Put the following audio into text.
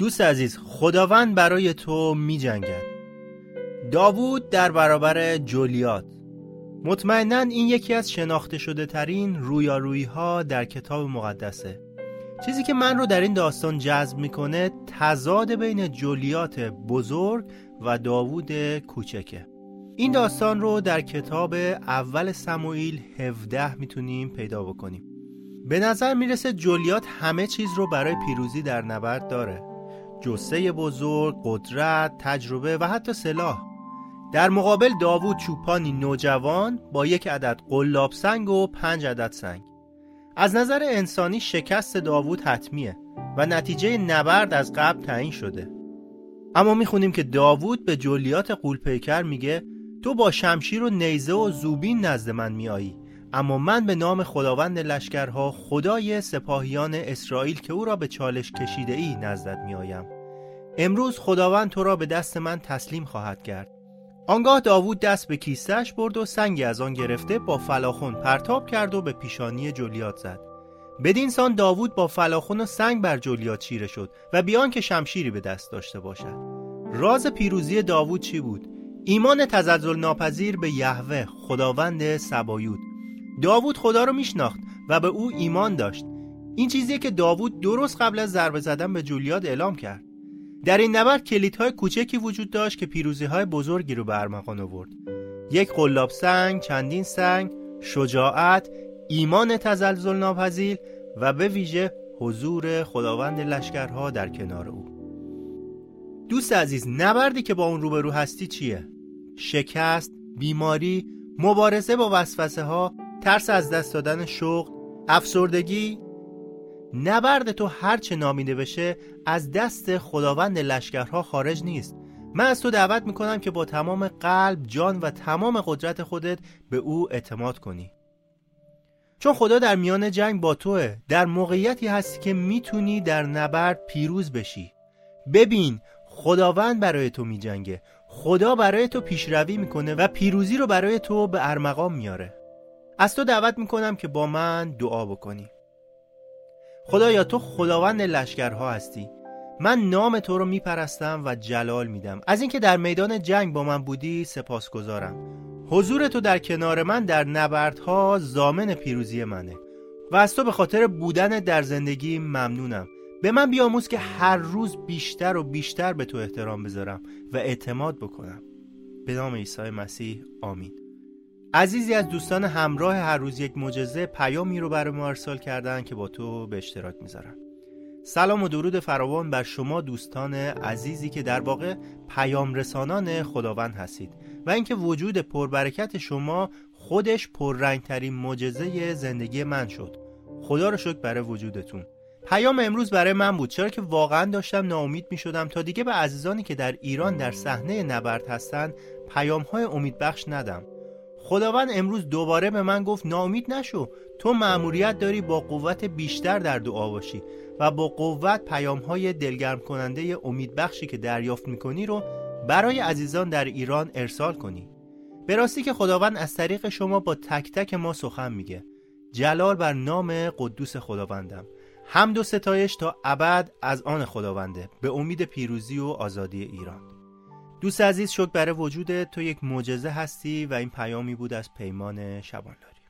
دوست عزیز، خداوند برای تو می جنگد. داوود در برابر جولیات. مطمئناً این یکی از شناخته شده ترین رویارویی ها در کتاب مقدسه. چیزی که من رو در این داستان جذب میکنه تضاد بین جولیات بزرگ و داوود کوچکه. این داستان رو در کتاب اول سموئیل 17 میتونیم پیدا بکنیم. به نظر میرسه جولیات همه چیز رو برای پیروزی در نبرد داره: جثه بزرگ، قدرت، تجربه و حتی سلاح. در مقابل داوود چوپانی نوجوان با 1 عدد قلاب سنگ و 5 عدد سنگ. از نظر انسانی شکست داوود حتمیه و نتیجه نبرد از قبل تعیین شده. اما میخونیم که داوود به جولیات غول‌پیکر میگه تو با شمشیر و نیزه و زوبین نزد من میایی، اما من به نام خداوند لشکرها، خدای سپاهیان اسرائیل که او را به چالش کشیده ای نزدت میآیم. امروز خداوند تو را به دست من تسلیم خواهد کرد. آنگاه داوود دست به کیسه‌اش برد و سنگی از آن گرفته با فلاخن پرتاب کرد و به پیشانی جولیات زد. بدین سان داوود با فلاخن و سنگ بر جولیات چیره شد و بیان که شمشیری به دست داشته باشد. راز پیروزی داوود چی بود؟ ایمان تزلزل ناپذیر به یهوه، خداوند سبایوت. داوود خدا رو میشناخت و به او ایمان داشت. این چیزیه که داوود درست قبل از ضربه زدن به جولیات اعلام کرد. در این نبرد کلیدهای کوچکی وجود داشت که پیروزی‌های بزرگی رو به ارمغان آورد: 1 قلاب سنگ، چندین سنگ، شجاعت، ایمان تزلزل ناپذیر و به ویژه حضور خداوند لشکرها در کنار او. دوست عزیز، نبردی که با اون روبرو هستی چیه؟ شکست، بیماری، مبارزه با وسوسه ها، ترس از دست دادن شغل، افسردگی. نبرد تو هر چه نامیده بشه از دست خداوند لشکرها خارج نیست. من از تو دعوت میکنم که با تمام قلب، جان و تمام قدرت خودت به او اعتماد کنی، چون خدا در میان جنگ با توه. در موقعیتی هستی که میتونی در نبرد پیروز بشی. ببین، خداوند برای تو میجنگه. خدا برای تو پیشروی میکنه و پیروزی رو برای تو به ارمغان میاره. از تو دعوت میکنم که با من دعا بکنی. خدایا، تو خداوند لشکرها هستی. من نام تو رو میپرستم و جلال میدم. از اینکه در میدان جنگ با من بودی سپاسگزارم. حضور تو در کنار من در نبردها ضامن پیروزی منه و از تو به خاطر بودن در زندگی ممنونم. به من بیاموز که هر روز بیشتر و بیشتر به تو احترام بذارم و اعتماد بکنم. به نام عیسی مسیح، آمین. عزیزی از دوستان همراه هر روز یک معجزه پیامی رو برای ما ارسال کردن که با تو به اشتراک میذارم. سلام و درود فراوان بر شما دوستان عزیزی که در واقع پیام رسانان خداوند هستید و اینکه وجود پربرکت شما خودش پررنگترین معجزه زندگی من شد. خدا رو شکر برای وجودتون. پیام امروز برای من بود، چرا که واقعا داشتم ناامید می شدم تا دیگه به عزیزانی که در ایران در صحنه نبرد هستن پیام‌های امیدبخش ندم. خداوند امروز دوباره به من گفت ناامید نشو، تو مأموریت داری با قوت بیشتر در دعا باشی و با قوت پیام‌های دلگرم کننده امیدبخشی که دریافت می‌کنی رو برای عزیزان در ایران ارسال کنی. به راستی که خداوند از طریق شما با تک تک ما سخن میگه. جلال بر نام قدوس خداوندم. حمد و ستایش تا ابد از آن خداونده، به امید پیروزی و آزادی ایران. دوست عزیز، شکر برای وجودت. تو یک معجزه هستی و این پیامی بود از پیمان شبانلاری.